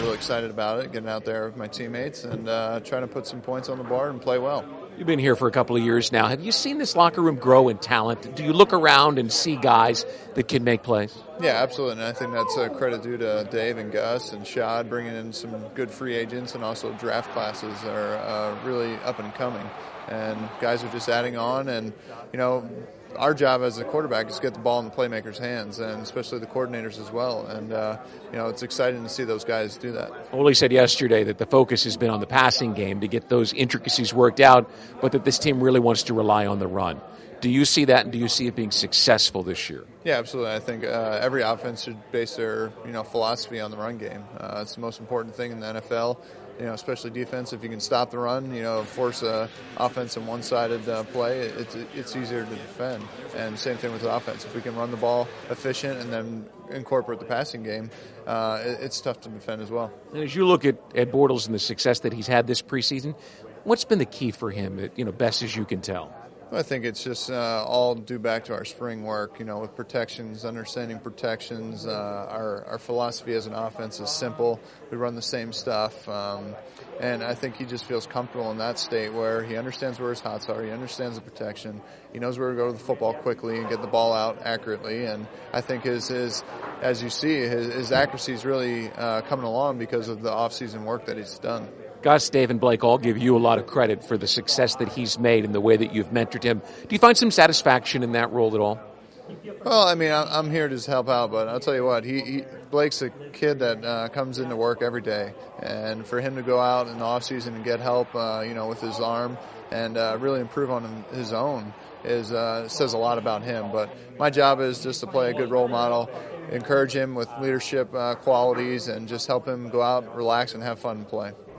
really excited about it, getting out there with my teammates and trying to put some points on the board and play well. You've been here for a couple of years now. Have you seen this locker room grow in talent? Do you look around and see guys that can make plays? Yeah, absolutely. And I think that's a credit due to Dave and Gus and Shad bringing in some good free agents, and also draft classes are really up and coming. And guys are just adding on, and, our job as a quarterback is to get the ball in the playmakers' hands, and especially the coordinators as well. And, it's exciting to see those guys do that. Ole said yesterday that the focus has been on the passing game to get those intricacies worked out, but that this team really wants to rely on the run. Do you see that, and do you see it being successful this year? Yeah, absolutely. I think every offense should base their philosophy on the run game. It's the most important thing in the NFL. Especially defense. If you can stop the run, force a offense in one-sided play, it's easier to defend. And same thing with the offense. If we can run the ball efficient and then incorporate the passing game, it's tough to defend as well. And as you look at Bortles and the success that he's had this preseason, what's been the key for him, best as you can tell? I think it's just all due back to our spring work, with protections, understanding protections. Our philosophy as an offense is simple. We run the same stuff. And I think he just feels comfortable in that state where he understands where his hots are. He understands the protection. He knows where to go to the football quickly and get the ball out accurately. And I think as you see, his accuracy is really coming along because of the off-season work that he's done. Gus, Dave, and Blake all give you a lot of credit for the success that he's made and the way that you've mentored him. Do you find some satisfaction in that role at all? Well, I'm here to just help out, but I'll tell you what, Blake's a kid that comes into work every day, and for him to go out in the off season and get help, with his arm and really improve on his own says a lot about him. But my job is just to play a good role model, encourage him with leadership qualities, and just help him go out, relax, and have fun and play.